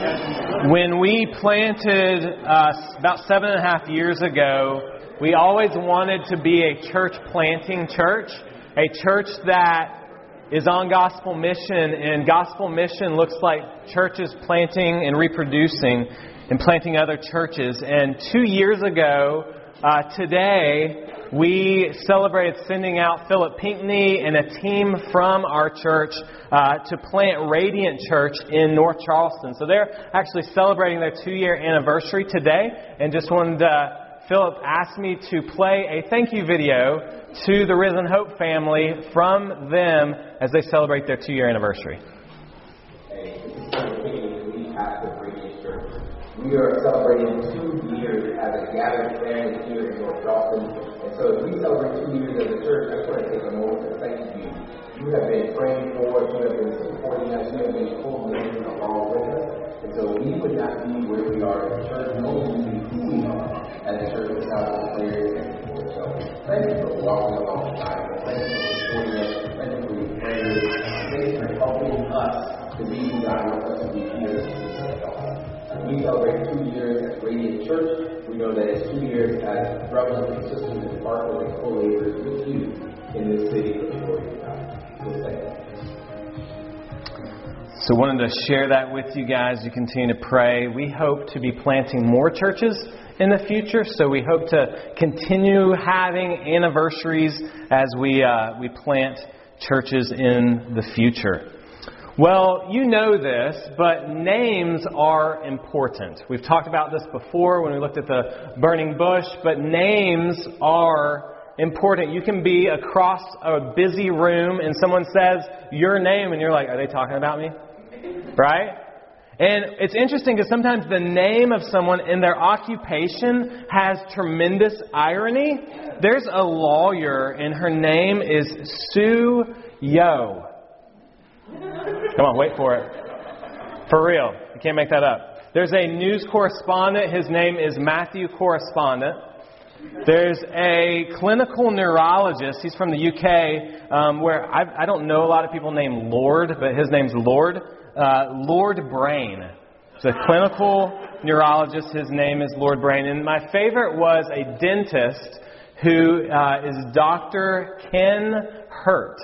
When we planted about 7.5 years ago, we always wanted to be a church planting church, a church that is on gospel mission, and gospel mission looks like churches planting and reproducing and planting other churches. And 2 years ago, today, we celebrated sending out Philip Pinckney and a team from our church to plant Radiant Church in North Charleston. So they're actually celebrating their 2-year anniversary today. And just wanted Philip asked me to play a thank you video to the Risen Hope family from them as they celebrate their 2-year anniversary. Hey, this is Philip Pinckney, the lead pastor of Radiant Church. We are celebrating 2 years as a gathered family here in North Charleston. So as we celebrate 2 years as a church, I just want to take a moment to thank you. You have been praying for us, you have been supporting us, you have been pulling us along with us. And so we would not be where we are as a church, nor would we be who we are as a church without the prayers and support. So thank you for walking alongside us. Thank you for supporting us. Thank you for your prayers. Thank you for helping us to be who God wants us to be here. We celebrate 2 years at Radiant Church. We know that it's 2 years as brothers and sisters and partners and co-laborers with you in this city for the glory of God. So wanted to share that with you guys. You continue to pray. We hope to be planting more churches in the future, so we hope to continue having anniversaries as we plant churches in the future. Well, you know this, but names are important. We've talked about this before when we looked at the burning bush, but names are important. You can be across a busy room and someone says your name and you're like, are they talking about me? Right? And it's interesting because sometimes the name of someone in their occupation has tremendous irony. There's a lawyer and her name is Sue Yo. Come on, wait for it. For real. You can't make that up. There's a news correspondent. His name is Matthew Correspondent. There's a clinical neurologist. He's from the UK, where I don't know a lot of people named Lord, but his name's Lord. Lord Brain. It's a clinical neurologist. His name is Lord Brain. And my favorite was a dentist who is Dr. Ken Hurt.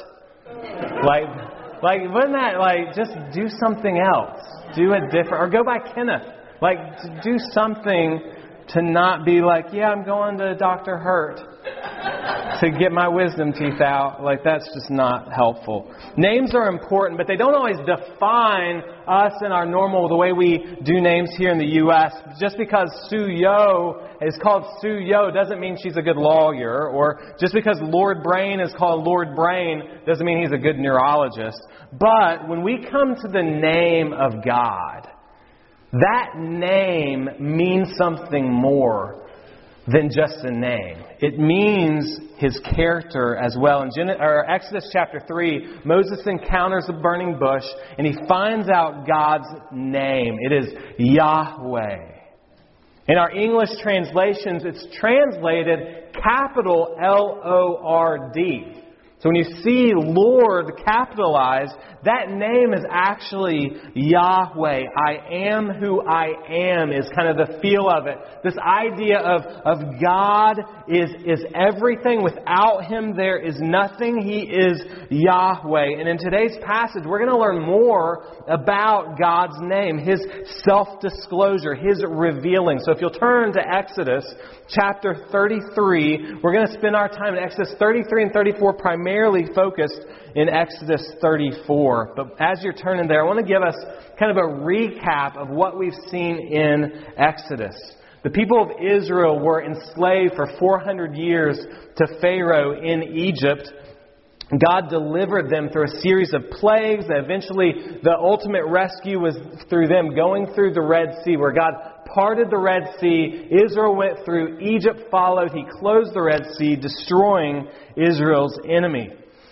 Like, wouldn't that, just do something else? Do it different. Or go by Kenneth. Do something to not be like, yeah, I'm going to Dr. Hurt to get my wisdom teeth out. That's just not helpful. Names are important, but they don't always define us in our normal, the way we do names here in the U.S. Just because Sue Yo is called Sue Yo doesn't mean she's a good lawyer. Or just because Lord Brain is called Lord Brain doesn't mean he's a good neurologist. But when we come to the name of God, that name means something more than just a name. It means His character as well. In Exodus chapter 3, Moses encounters a burning bush and he finds out God's name. It is Yahweh. In our English translations, it's translated capital L-O-R-D. So when you see Lord capitalized, that name is actually Yahweh. I am who I am is kind of the feel of it. This idea of God is everything. Without Him, there is nothing. He is Yahweh. And in today's passage, we're going to learn more about God's name, His self-disclosure, His revealing. So if you'll turn to Exodus chapter 33, we're going to spend our time in Exodus 33 and 34 primarily focused in Exodus 34. But as you're turning there, I want to give us kind of a recap of what we've seen in Exodus. The people of Israel were enslaved for 400 years to Pharaoh in Egypt. God delivered them through a series of plagues. Eventually, the ultimate rescue was through them going through the Red Sea, where God parted the Red Sea. Israel went through. Egypt followed. He closed the Red Sea, destroying Israel's enemy.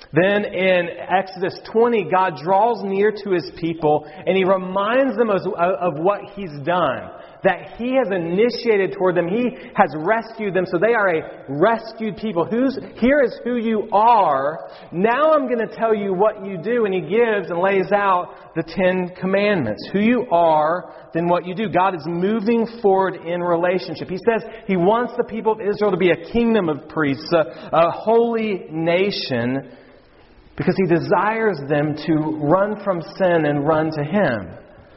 Then in Exodus 20, God draws near to His people and He reminds them of what He's done. That He has initiated toward them. He has rescued them. So they are a rescued people. Here is who you are. Now I'm going to tell you what you do. And He gives and lays out the 10 Commandments. Who you are, then what you do. God is moving forward in relationship. He says He wants the people of Israel to be a kingdom of priests, a holy nation, because He desires them to run from sin and run to Him.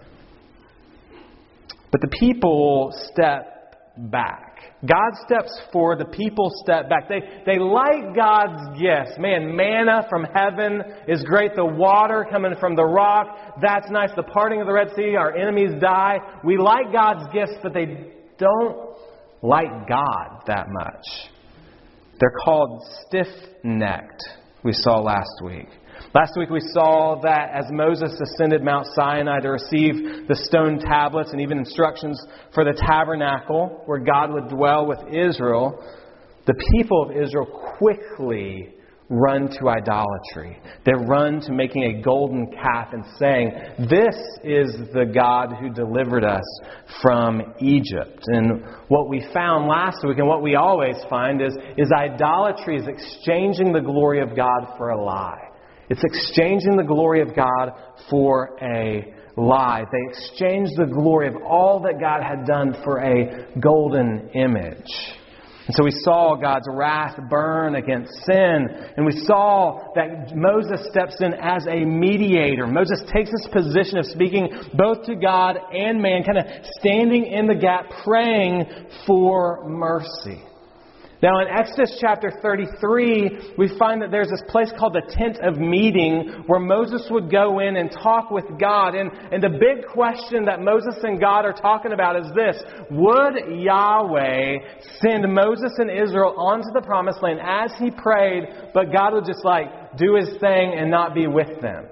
But the people step back. God steps forward. The people step back. They like God's gifts. Man, manna from heaven is great. The water coming from the rock, that's nice. The parting of the Red Sea, our enemies die. We like God's gifts, but they don't like God that much. They're called stiff-necked, we saw last week. Last week we saw that as Moses ascended Mount Sinai to receive the stone tablets and even instructions for the tabernacle where God would dwell with Israel, the people of Israel quickly run to idolatry. They run to making a golden calf and saying, "This is the God who delivered us from Egypt." And what we found last week and what we always find is idolatry is exchanging the glory of God for a lie. It's exchanging the glory of God for a lie. They exchanged the glory of all that God had done for a golden image. And so we saw God's wrath burn against sin. And we saw that Moses steps in as a mediator. Moses takes this position of speaking both to God and man, kind of standing in the gap, praying for mercy. Now in Exodus chapter 33, we find that there's this place called the Tent of Meeting where Moses would go in and talk with God. And the big question that Moses and God are talking about is this: would Yahweh send Moses and Israel onto the promised land as He prayed, but God would just do His thing and not be with them?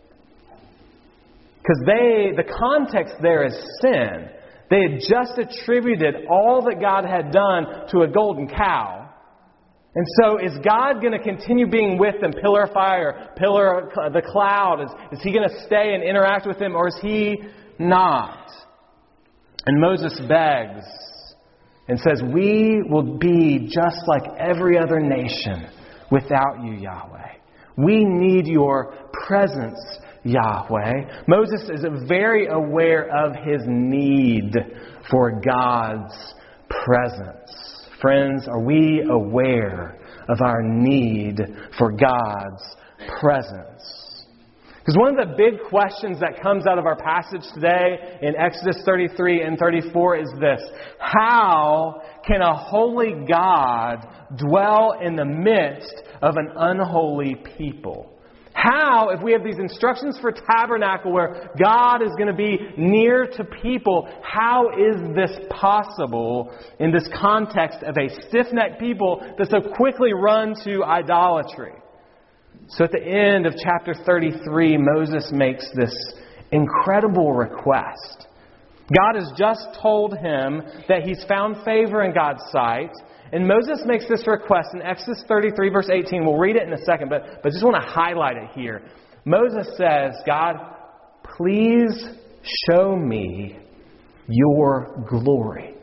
Because the context there is sin. They had just attributed all that God had done to a golden cow. And so is God going to continue being with them, pillar of fire, pillar of the cloud? Is He going to stay and interact with them, or is He not? And Moses begs and says, "We will be just like every other nation without you, Yahweh. We need your presence, Yahweh." Moses is very aware of his need for God's presence. Friends, are we aware of our need for God's presence? Because one of the big questions that comes out of our passage today in Exodus 33 and 34 is this: how can a holy God dwell in the midst of an unholy people? How, if we have these instructions for tabernacle where God is going to be near to people, how is this possible in this context of a stiff-necked people that so quickly run to idolatry? So at the end of chapter 33, Moses makes this incredible request. God has just told him that he's found favor in God's sight. And Moses makes this request in Exodus 33, verse 18. We'll read it in a second, but just want to highlight it here. Moses says, "God, please show me your glory.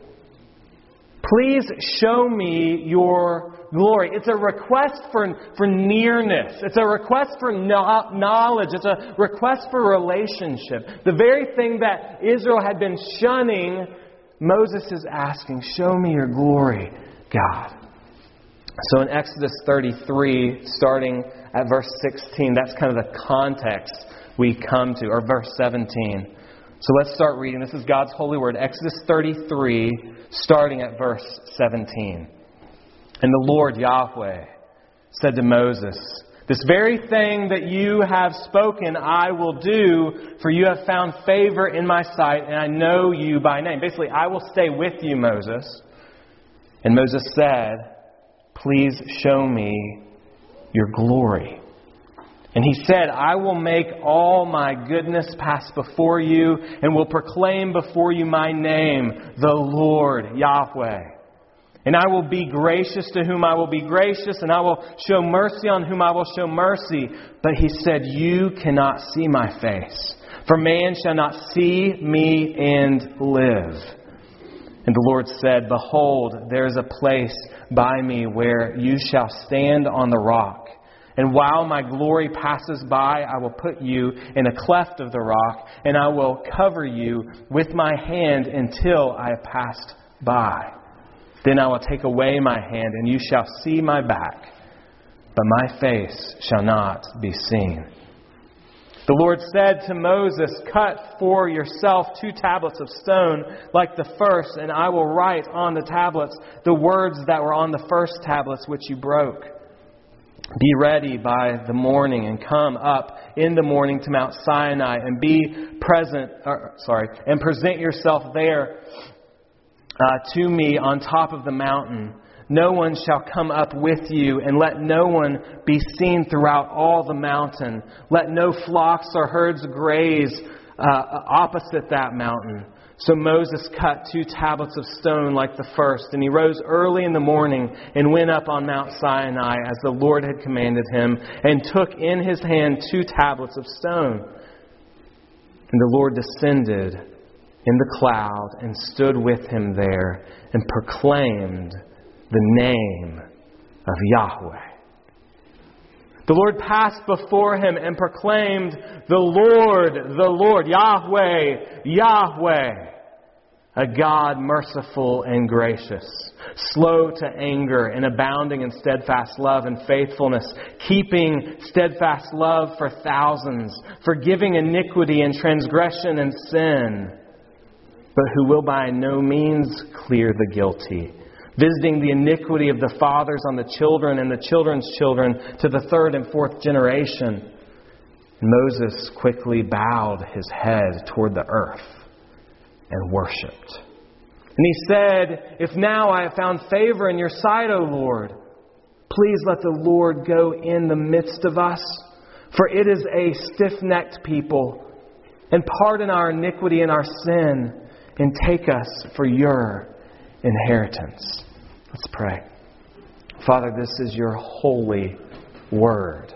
Please show me your glory." It's a request for nearness. It's a request for knowledge. It's a request for relationship. The very thing that Israel had been shunning, Moses is asking, "Show me your glory, God." So in Exodus 33, starting at verse 16, that's kind of the context we come to, or verse 17. So let's start reading. This is God's holy word. Exodus 33, starting at verse 17. "And the Lord Yahweh said to Moses, 'This very thing that you have spoken I will do, for you have found favor in my sight, and I know you by name.'" Basically, I will stay with you, Moses. And Moses said, "Please show me your glory." And he said, "I will make all my goodness pass before you, and will proclaim before you my name, the Lord Yahweh. And I will be gracious to whom I will be gracious, and I will show mercy on whom I will show mercy. But he said, you cannot see my face, for man shall not see me and live. And the Lord said, behold, there is a place by me where you shall stand on the rock. And while my glory passes by, I will put you in a cleft of the rock, and I will cover you with my hand until I have passed by. Then I will take away my hand, and you shall see my back, but my face shall not be seen. The Lord said to Moses, cut for yourself 2 tablets of stone like the first, and I will write on the tablets the words that were on the first tablets which you broke. Be ready by the morning and come up in the morning to Mount Sinai and and present yourself there to me on top of the mountain. No one shall come up with you, and let no one be seen throughout all the mountain. Let no flocks or herds graze opposite that mountain. So Moses cut 2 tablets of stone like the first, and he rose early in the morning and went up on Mount Sinai as the Lord had commanded him, and took in his hand 2 tablets of stone. And the Lord descended in the cloud and stood with him there and proclaimed the name of Yahweh. The Lord passed before him and proclaimed, the Lord, Yahweh, Yahweh, a God merciful and gracious, slow to anger and abounding in steadfast love and faithfulness, keeping steadfast love for thousands, forgiving iniquity and transgression and sin, but who will by no means clear the guilty, visiting the iniquity of the fathers on the children and the children's children to the 3rd and 4th generation. Moses quickly bowed his head toward the earth and worshipped. And he said, if now I have found favor in your sight, O Lord, please let the Lord go in the midst of us, for it is a stiff-necked people, and pardon our iniquity and our sin, and take us for your inheritance. Let's pray. Father, this is your holy word.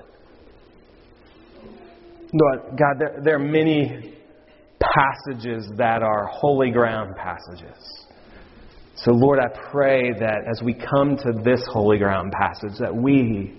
Lord God, there are many passages that are holy ground passages. So Lord, I pray that as we come to this holy ground passage, that we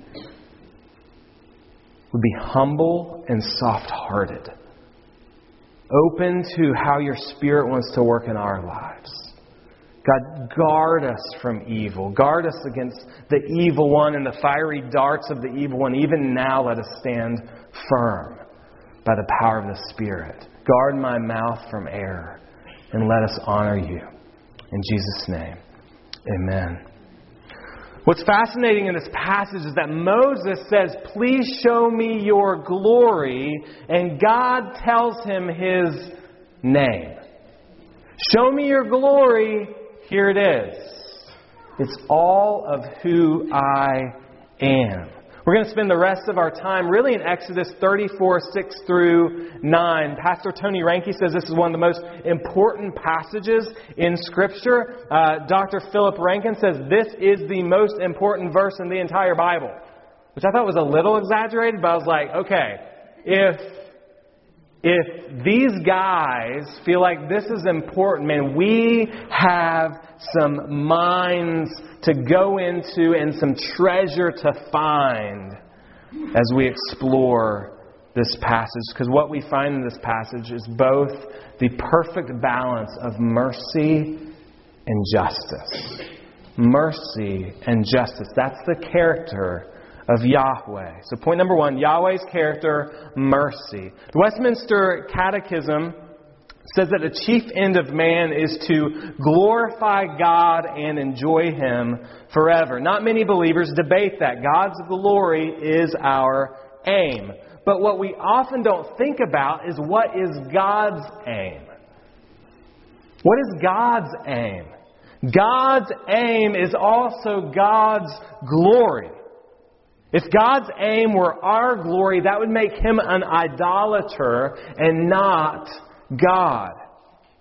would be humble and soft-hearted, open to how your Spirit wants to work in our lives. God, guard us from evil. Guard us against the evil one and the fiery darts of the evil one. Even now, let us stand firm by the power of the Spirit. Guard my mouth from error, and let us honor you. In Jesus' name, amen. What's fascinating in this passage is that Moses says, please show me your glory, and God tells him his name. Show me your glory. Here it is. It's all of who I am. We're going to spend the rest of our time really in Exodus 34, 6 through 9. Pastor Tony Reinke says this is one of the most important passages in Scripture. Dr. Philip Rankin says this is the most important verse in the entire Bible, which I thought was a little exaggerated, but I was like, okay, if these guys feel like this is important, man, we have some mines to go into and some treasure to find as we explore this passage. Because what we find in this passage is both the perfect balance of mercy and justice. Mercy and justice. That's the character of Yahweh. So point number 1, Yahweh's character, mercy. The Westminster Catechism says that the chief end of man is to glorify God and enjoy Him forever. Not many believers debate that. God's glory is our aim. But what we often don't think about is what is God's aim? What is God's aim? God's aim is also God's glory. If God's aim were our glory, that would make Him an idolater and not God.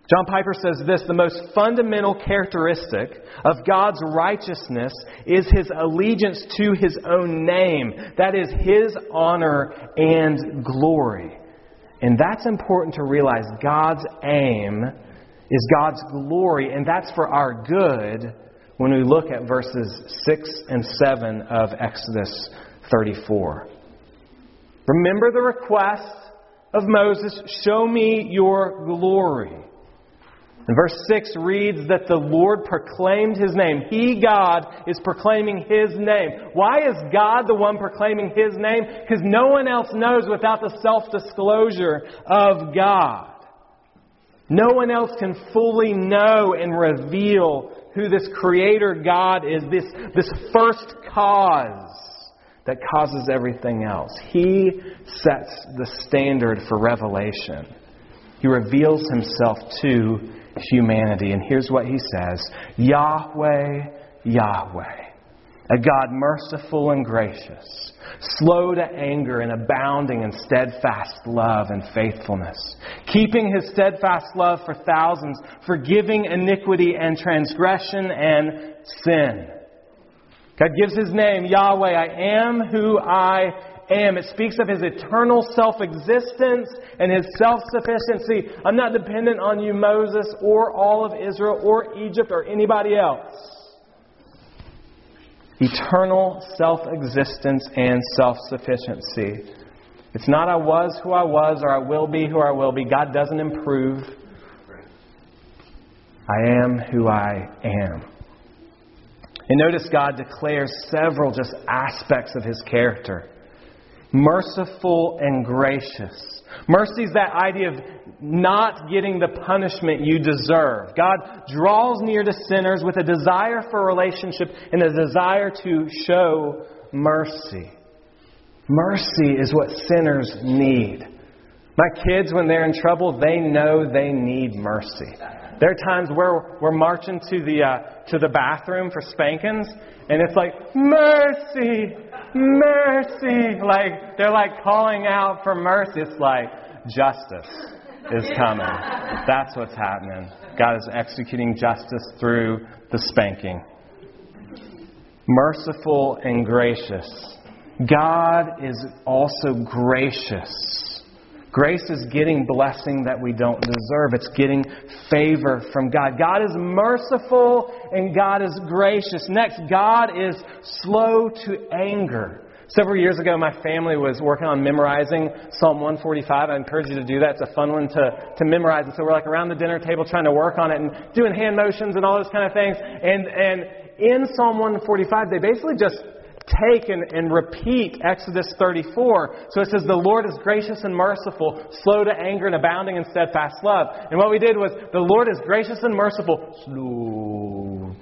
John Piper says this: the most fundamental characteristic of God's righteousness is His allegiance to His own name. That is His honor and glory. And that's important to realize. God's aim is God's glory, and that's for our good when we look at verses 6 and 7 of Exodus 34. Remember the request of Moses, show me your glory. And verse 6 reads that the Lord proclaimed His name. He, God, is proclaiming His name. Why is God the one proclaiming His name? Because no one else knows without the self-disclosure of God. No one else can fully know and reveal who this Creator God is, this first cause that causes everything else. He sets the standard for revelation. He reveals Himself to humanity. And here's what He says: Yahweh, Yahweh, a God merciful and gracious, slow to anger and abounding in steadfast love and faithfulness, keeping His steadfast love for thousands, forgiving iniquity and transgression and sin. God gives His name, Yahweh. I am who I am. It speaks of His eternal self-existence and His self-sufficiency. I'm not dependent on you, Moses, or all of Israel, or Egypt, or anybody else. Eternal self-existence and self-sufficiency. It's not I was who I was, or I will be who I will be. God doesn't improve. I am who I am. And notice God declares several just aspects of His character. Merciful and gracious. Mercy is that idea of not getting the punishment you deserve. God draws near to sinners with a desire for a relationship and a desire to show mercy. Mercy is what sinners need. My kids, when they're in trouble, they know they need mercy. There are times where we're marching to the bathroom for spankings, and it's like, mercy, mercy. Like, they're like calling out for mercy. It's like, justice is coming. That's what's happening. God is executing justice through the spanking. Merciful and gracious. God is also gracious. Grace is getting blessing that we don't deserve. It's getting favor from God. God is merciful and God is gracious. Next, God is slow to anger. Several years ago, my family was working on memorizing Psalm 145. I encourage you to do that. It's a fun one to memorize. And so we're like around the dinner table trying to work on it and doing hand motions and all those kind of things. And in Psalm 145, they basically just take and repeat Exodus 34. So it says, the Lord is gracious and merciful, slow to anger and abounding in steadfast love. And what we did was, the Lord is gracious and merciful, slow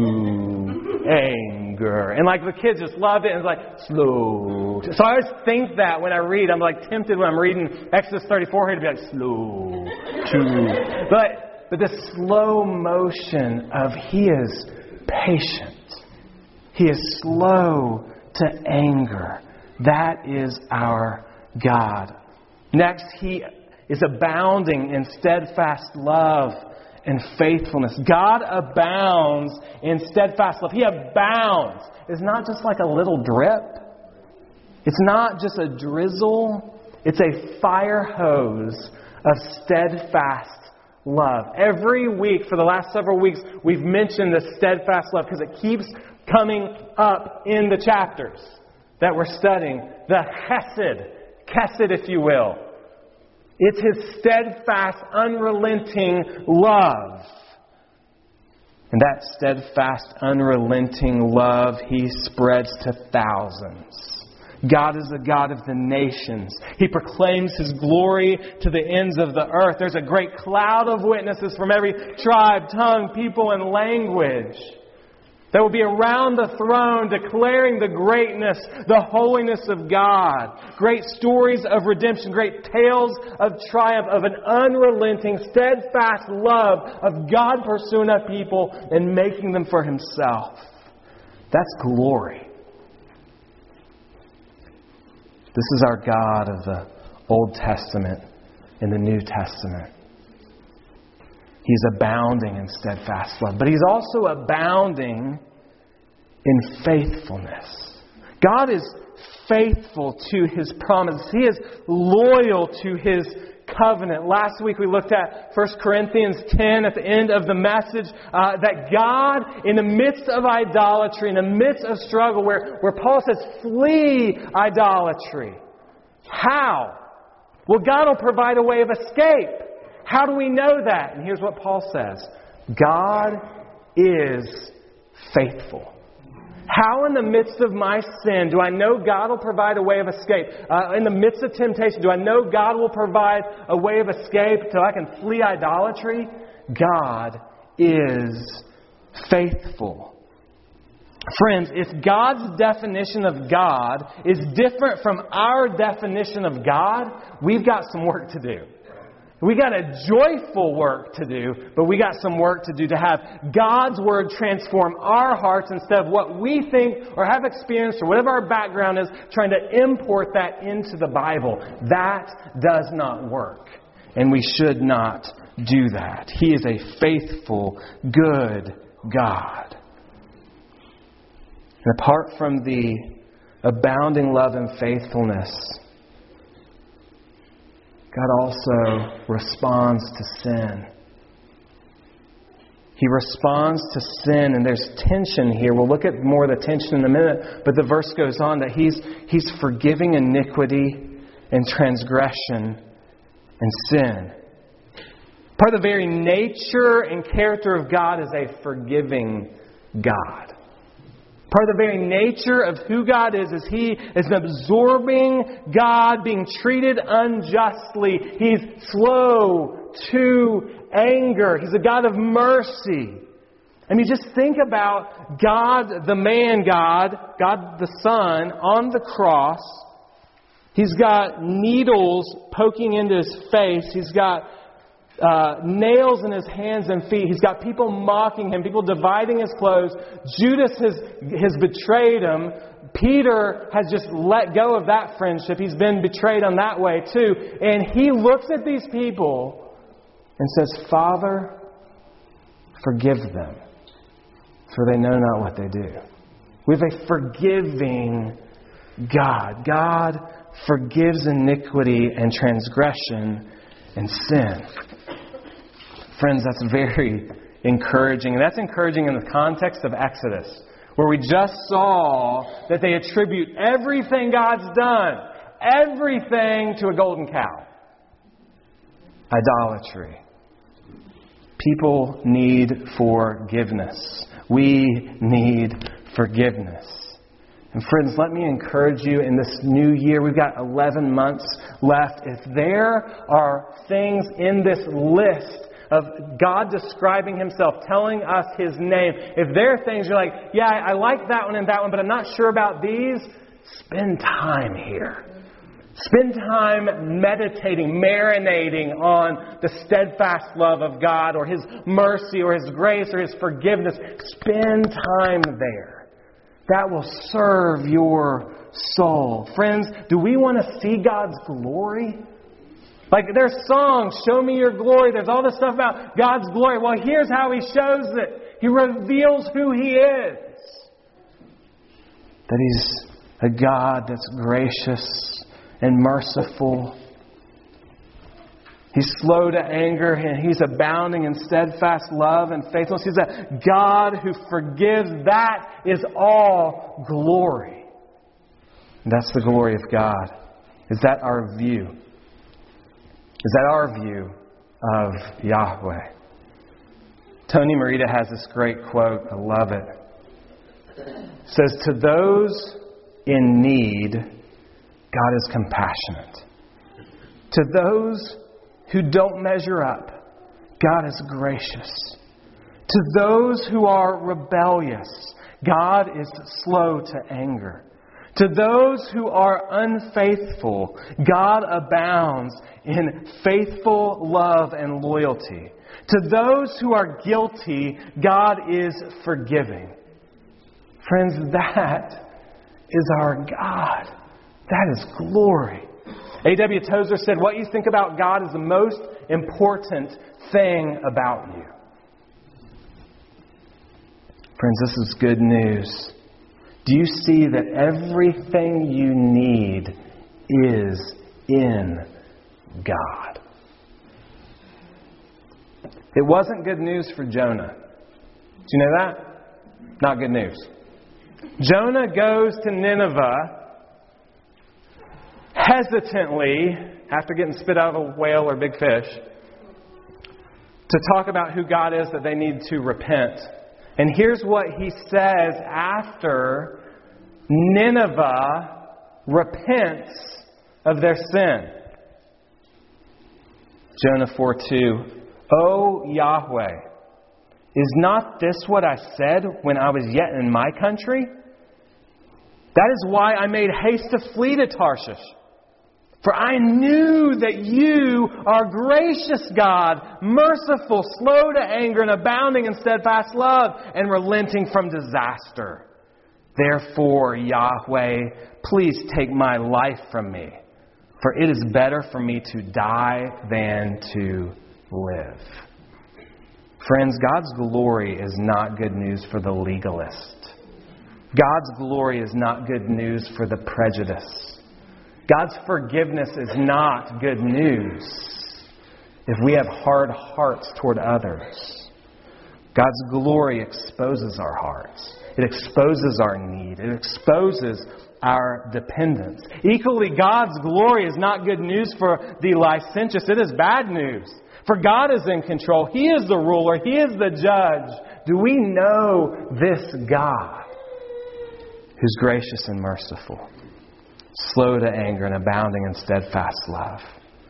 to anger. And like the kids just loved it. And it's like, slow. So I always think that when I read, I'm like tempted when I'm reading Exodus 34 here to be like, slow to. But the slow motion of He is patient. He is slow to anger. That is our God. Next, He is abounding in steadfast love and faithfulness. God abounds in steadfast love. He abounds. It's not just like a little drip. It's not just a drizzle. It's a fire hose of steadfast love. Every week for the last several weeks, we've mentioned the steadfast love because it keeps coming up in the chapters that we're studying. The Chesed, if you will. It's His steadfast, unrelenting love. And that steadfast, unrelenting love He spreads to thousands. God is a God of the nations. He proclaims His glory to the ends of the earth. There's a great cloud of witnesses from every tribe, tongue, people, and language that will be around the throne declaring the greatness, the holiness of God. Great stories of redemption, great tales of triumph, of an unrelenting, steadfast love of God pursuing a people and making them for Himself. That's glory. This is our God of the Old Testament and the New Testament. He's abounding in steadfast love. But He's also abounding in faithfulness. God is faithful to His promises. He is loyal to His covenant. Last week we looked at 1 Corinthians 10 at the end of the message, that God, in the midst of idolatry, in the midst of struggle, where Paul says, flee idolatry. How? Well, God will provide a way of escape. How do we know that? And here's what Paul says. God is faithful. How in the midst of my sin do I know God will provide a way of escape? In the midst of temptation, do I know God will provide a way of escape so I can flee idolatry? God is faithful. Friends, if God's definition of God is different from our definition of God, we've got some work to do. We got a joyful work to do, but we got some work to do to have God's Word transform our hearts instead of what we think or have experienced or whatever our background is, trying to import that into the Bible. That does not work. And we should not do that. He is a faithful, good God. And apart from the abounding love and faithfulness, God also responds to sin. He responds to sin, and there's tension here. We'll look at more of the tension in a minute, but the verse goes on that He's forgiving iniquity and transgression and sin. Part of the very nature and character of God is a forgiving God. Part of the very nature of who God is He is an absorbing God being treated unjustly. He's slow to anger. He's a God of mercy. I mean, just think about God, the man God the Son, on the cross. He's got needles poking into His face. He's got nails in His hands and feet. He's got people mocking Him, people dividing His clothes. Judas has betrayed Him. Peter has just let go of that friendship. He's been betrayed on that way too. And He looks at these people and says, Father, forgive them, for they know not what they do. We have a forgiving God. God forgives iniquity and transgression and sin. Friends, that's very encouraging. And that's encouraging in the context of Exodus, where we just saw that they attribute everything God's done, everything, to a golden cow. Idolatry. People need forgiveness. We need forgiveness. And friends, let me encourage you in this new year. We've got 11 months left. If there are things in this list of God describing Himself, telling us His name, if there are things you're like, yeah, I like that one and that one, but I'm not sure about these, spend time here. Spend time meditating, marinating on the steadfast love of God, or His mercy, or His grace, or His forgiveness. Spend time there. That will serve your soul. Friends, do we want to see God's glory? Like, there's songs, show me your glory. There's all this stuff about God's glory. Well, here's how He shows it. He reveals who He is. That He's a God that's gracious and merciful. He's slow to anger, and He's abounding in steadfast love and faithfulness. He's a God who forgives. That is all glory. And that's the glory of God. Is that our view? Is that our view of Yahweh? Tony Merida has this great quote. I love it. It says, to those in need, God is compassionate. To those who don't measure up, God is gracious. To those who are rebellious, God is slow to anger. To those who are unfaithful, God abounds in faithful love and loyalty. To those who are guilty, God is forgiving. Friends, that is our God. That is glory. A.W. Tozer said, what you think about God is the most important thing about you. Friends, this is good news. Do you see that everything you need is in God? It wasn't good news for Jonah. Do you know that? Not good news. Jonah goes to Nineveh hesitantly, after getting spit out of a whale or big fish, to talk about who God is, that they need to repent. And here's what he says after Nineveh repents of their sin. Jonah 4:2. O Yahweh, is not this what I said when I was yet in my country? That is why I made haste to flee to Tarshish. For I knew that you are gracious God, merciful, slow to anger, and abounding in steadfast love, and relenting from disaster. Therefore, Yahweh, please take my life from me, for it is better for me to die than to live. Friends, God's glory is not good news for the legalist. God's glory is not good news for the prejudiced. God's forgiveness is not good news if we have hard hearts toward others. God's glory exposes our hearts. It exposes our need. It exposes our dependence. Equally, God's glory is not good news for the licentious. It is bad news. For God is in control. He is the ruler. He is the judge. Do we know this God who's gracious and merciful, slow to anger and abounding in steadfast love?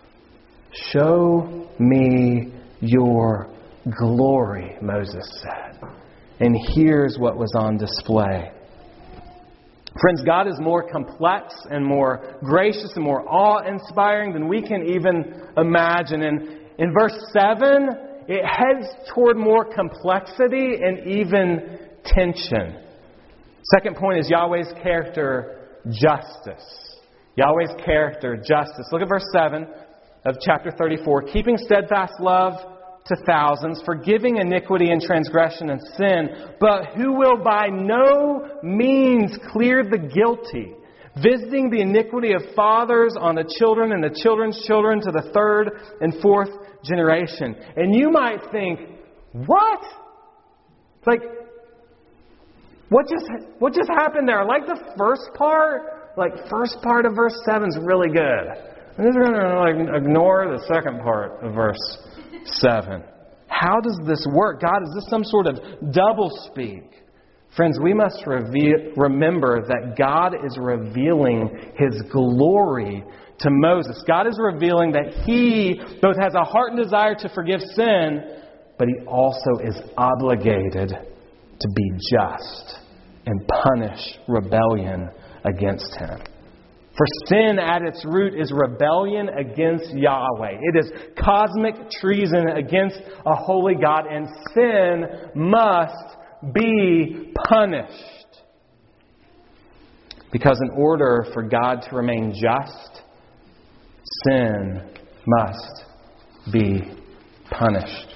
Show me your glory, Moses said. And here's what was on display. Friends, God is more complex and more gracious and more awe-inspiring than we can even imagine. And in verse 7, it heads toward more complexity and even tension. Second point is Yahweh's character, justice. Yahweh's character, justice. Look at verse 7 of chapter 34. Keeping steadfast love to thousands, forgiving iniquity and transgression and sin, but who will by no means clear the guilty, visiting the iniquity of fathers on the children and the children's children to the third and fourth generation. And you might think, what? Like, what just happened there? Like the first part of verse 7 is really good. I'm just going to ignore the second part of verse 7. How does this work? God, is this some sort of doublespeak? Friends, we must remember that God is revealing His glory to Moses. God is revealing that He both has a heart and desire to forgive sin, but He also is obligated to be just and punish rebellion against Him. For sin at its root is rebellion against Yahweh. It is cosmic treason against a holy God, and sin must be punished. Because in order for God to remain just, sin must be punished.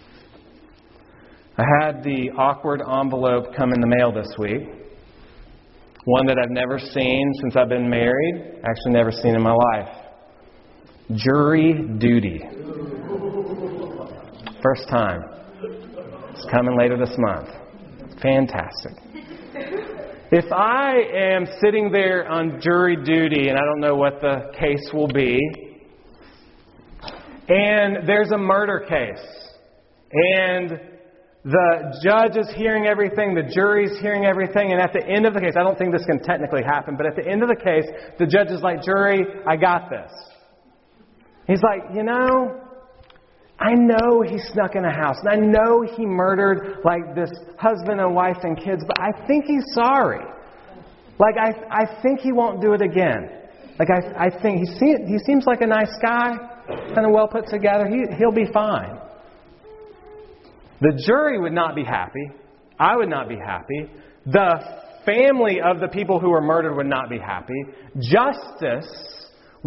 I had the awkward envelope come in the mail this week. One that I've never seen since I've been married. Actually never seen in my life. Jury duty. First time. It's coming later this month. Fantastic. If I am sitting there on jury duty and I don't know what the case will be, and there's a murder case, and the judge is hearing everything, the jury's hearing everything, and at the end of the case, I don't think this can technically happen, but at the end of the case, the judge is like, jury, I got this. He's like, I know he snuck in a house, and I know he murdered like this husband and wife and kids, but I think he's sorry. Like, I think he won't do it again. Like, I think he seems like a nice guy, kind of well put together. He'll be fine. The jury would not be happy. I would not be happy. The family of the people who were murdered would not be happy. Justice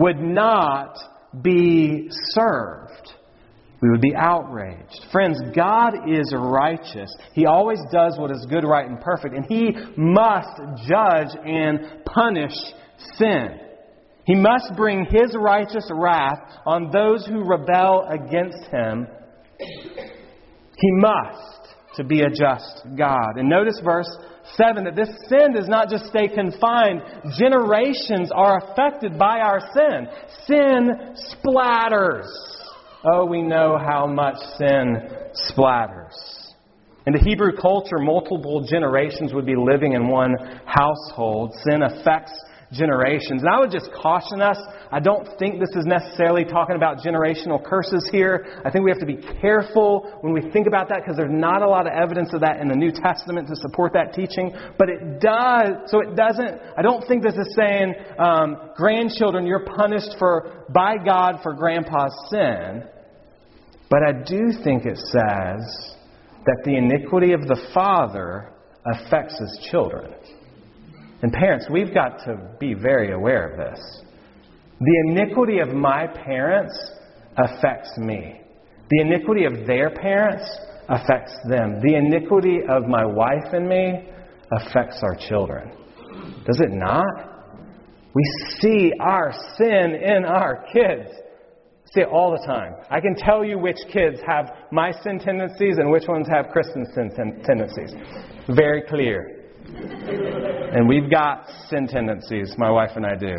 would not be served. We would be outraged. Friends, God is righteous. He always does what is good, right, and perfect. And He must judge and punish sin. He must bring His righteous wrath on those who rebel against Him. He must, to be a just God. And notice verse 7, that this sin does not just stay confined. Generations are affected by our sin. Sin splatters. Oh, we know how much sin splatters. In the Hebrew culture, multiple generations would be living in one household. Sin affects generations. And I would just caution us, I don't think this is necessarily talking about generational curses here. I think we have to be careful when we think about that, because there's not a lot of evidence of that in the New Testament to support that teaching. But it does, so it doesn't, I don't think this is saying, grandchildren, you're punished by God for grandpa's sin. But I do think it says that the iniquity of the father affects his children. And parents, we've got to be very aware of this. The iniquity of my parents affects me. The iniquity of their parents affects them. The iniquity of my wife and me affects our children. Does it not? We see our sin in our kids. See it all the time. I can tell you which kids have my sin tendencies and which ones have Kristen's sin tendencies. Very clear. And we've got sin tendencies, my wife and I do.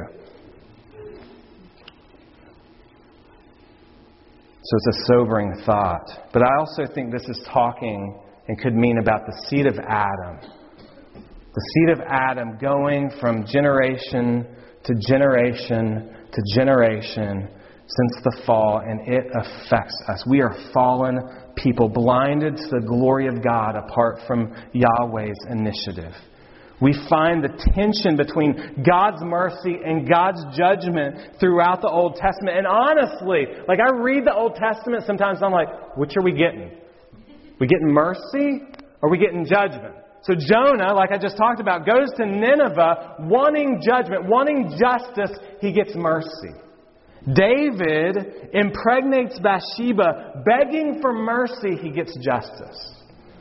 So it's a sobering thought. But I also think this is talking and could mean about the seed of Adam. The seed of Adam going from generation to generation to generation since the fall, and it affects us. We are fallen people, blinded to the glory of God apart from Yahweh's initiative. We find the tension between God's mercy and God's judgment throughout the Old Testament. And honestly, like I read the Old Testament sometimes and I'm like, which are we getting? We getting mercy or are we getting judgment? So Jonah, like I just talked about, goes to Nineveh wanting judgment, wanting justice. He gets mercy. David impregnates Bathsheba, begging for mercy. He gets justice.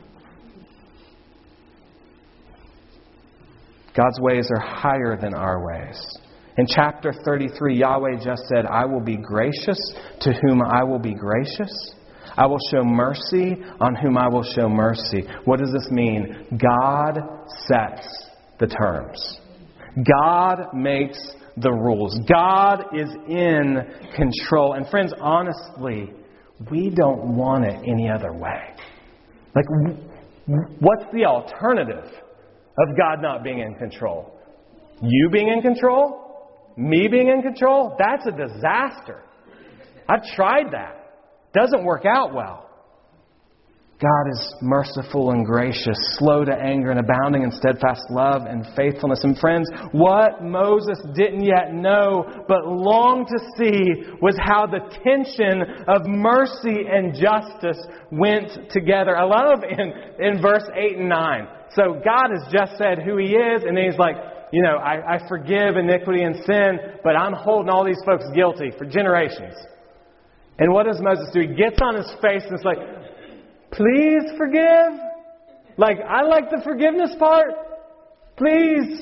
God's ways are higher than our ways. In chapter 33, Yahweh just said, I will be gracious to whom I will be gracious. I will show mercy on whom I will show mercy. What does this mean? God sets the terms. God makes the rules. God is in control. And friends, honestly, we don't want it any other way. Like, what's the alternative of God not being in control? You being in control? Me being in control? That's a disaster. I've tried that. Doesn't work out well. God is merciful and gracious, slow to anger and abounding in steadfast love and faithfulness. And friends, what Moses didn't yet know but longed to see was how the tension of mercy and justice went together. I love in verse 8 and 9. So God has just said who He is, and then He's like, you know, I forgive iniquity and sin, but I'm holding all these folks guilty for generations. And what does Moses do? He gets on his face and it's like, please forgive. Like, I like the forgiveness part. Please.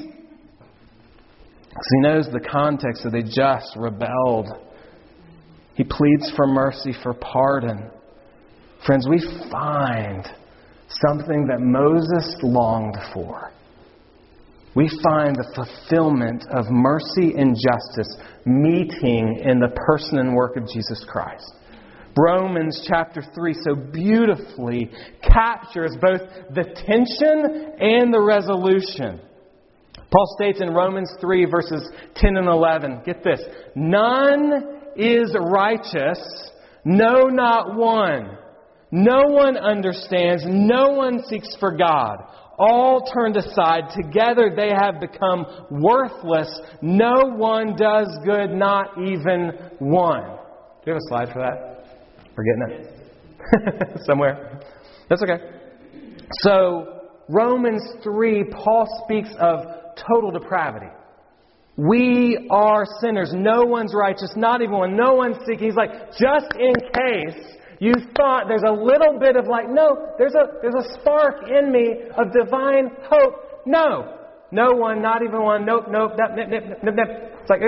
Because he knows the context that they just rebelled. He pleads for mercy, for pardon. Friends, we find something that Moses longed for. We find the fulfillment of mercy and justice meeting in the person and work of Jesus Christ. Romans chapter 3 so beautifully captures both the tension and the resolution. Paul states in Romans 3 verses 10 and 11, get this, none is righteous, no, not one. No one understands, no one seeks for God. All turned aside, together they have become worthless. No one does good, not even one. Do you have a slide for that? We're getting it? Somewhere? That's okay. So, Romans 3, Paul speaks of total depravity. We are sinners. No one's righteous, not even one. No one's seeking. He's like, just in case you thought there's a little bit of like, no, there's a spark in me of divine hope. No. No one, not even one. Nope. It's like,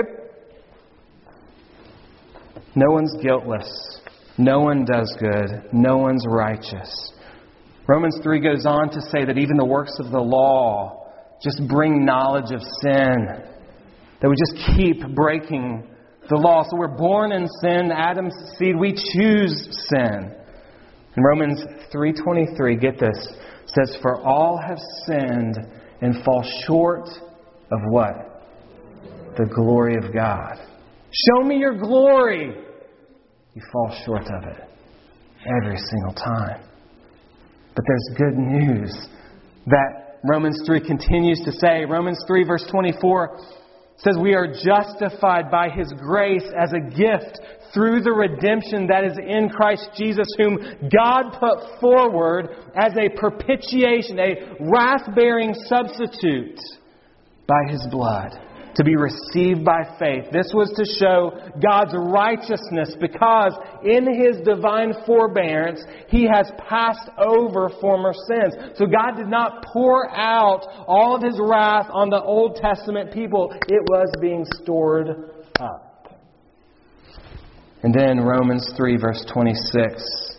no one's guiltless. No one does good. No one's righteous. Romans 3 goes on to say that even the works of the law just bring knowledge of sin. That we just keep breaking the law. So we're born in sin. Adam's seed, we choose sin. And Romans 3:23, get this, says, for all have sinned and fall short of what? The glory of God. Show me your glory. You fall short of it every single time. But there's good news that Romans 3 continues to say. Romans 3 verse 24 says we are justified by His grace as a gift through the redemption that is in Christ Jesus, whom God put forward as a propitiation, a wrath-bearing substitute by His blood, to be received by faith. This was to show God's righteousness because in His divine forbearance, He has passed over former sins. So God did not pour out all of His wrath on the Old Testament people. It was being stored up. And then Romans 3 verse 26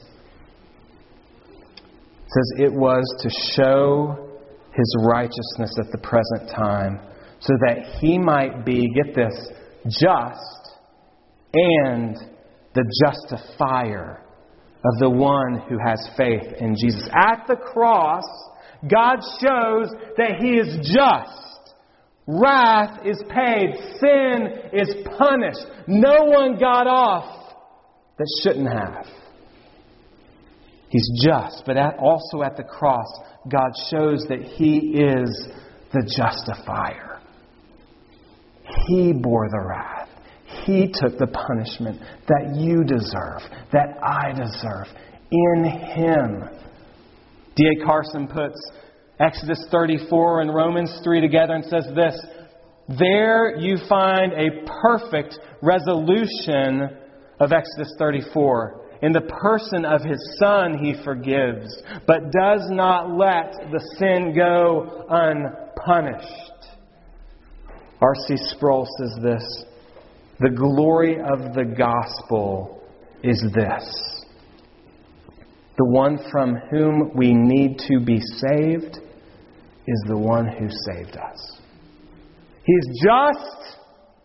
says it was to show His righteousness at the present time, so that He might be, get this, just and the justifier of the one who has faith in Jesus. At the cross, God shows that He is just. Wrath is paid. Sin is punished. No one got off that shouldn't have. He's just. But also at the cross, God shows that He is the justifier. He bore the wrath. He took the punishment that you deserve, that I deserve. In Him. D.A. Carson puts Exodus 34 and Romans 3 together and says this: there you find a perfect resolution of Exodus 34. In the person of His Son He forgives, but does not let the sin go unpunished. R.C. Sproul says this: the glory of the gospel is this. The one from whom we need to be saved is the one who saved us. He is just.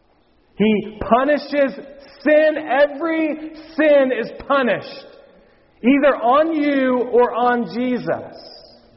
He punishes sin. Every sin is punished, either on you or on Jesus.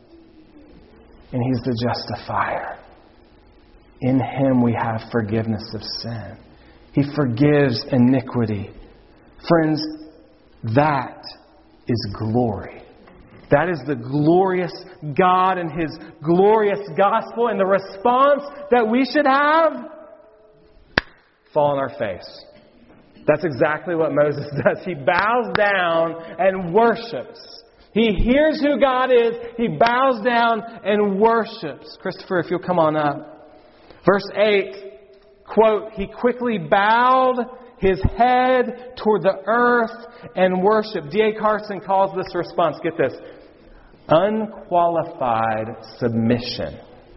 And He's the justifier. In Him we have forgiveness of sin. He forgives iniquity. Friends, that is glory. That is the glorious God and His glorious gospel. And the response that we should have? Fall on our face. That's exactly what Moses does. He bows down and worships. He hears who God is. He bows down and worships. Christopher, if you'll come on up. Verse 8, quote, he quickly bowed his head toward the earth and worshiped. D.A. Carson calls this response, get this, unqualified submission.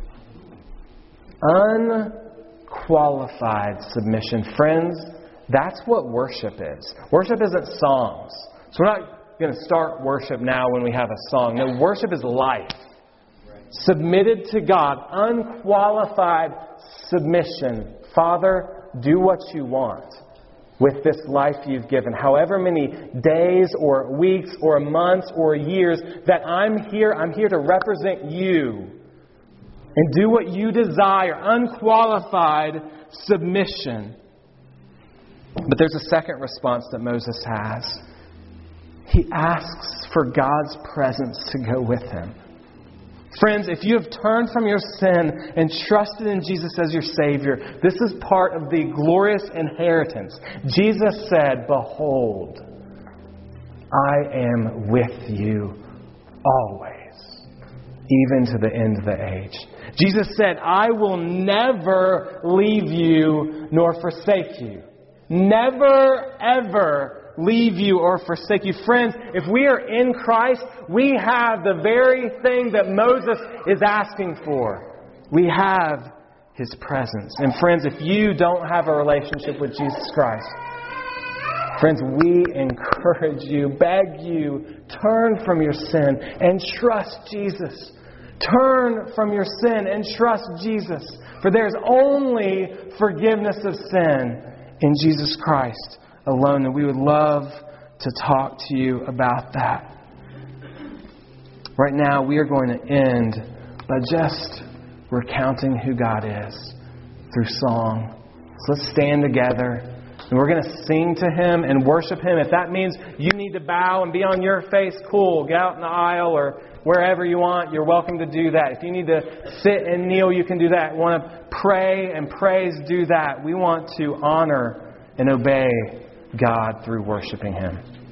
Unqualified submission. Friends, that's what worship is. Worship isn't songs. So we're not going to start worship now when we have a song. No, worship is life. Submitted to God. Unqualified submission. Father, do what you want with this life you've given. However many days or weeks or months or years that I'm here to represent you and do what you desire. Unqualified submission. But there's a second response that Moses has. He asks for God's presence to go with him. Friends, if you have turned from your sin and trusted in Jesus as your Savior, this is part of the glorious inheritance. Jesus said, behold, I am with you always. even to the end of the age. Jesus said, I will never leave you nor forsake you. Never, ever leave you or forsake you. Friends, if we are in Christ, we have the very thing that Moses is asking for. We have His presence. And friends, if you don't have a relationship with Jesus Christ, friends, we encourage you, beg you, turn from your sin and trust Jesus. Turn from your sin and trust Jesus. For there's only forgiveness of sin in Jesus Christ alone. And we would love to talk to you about that. Right now, we are going to end by just recounting who God is through song. So let's stand together. And we're going to sing to Him and worship Him. If that means you need to bow and be on your face, cool. Get out in the aisle or wherever you want. You're welcome to do that. If you need to sit and kneel, you can do that. Want to pray and praise, do that. We want to honor and obey God through worshiping Him.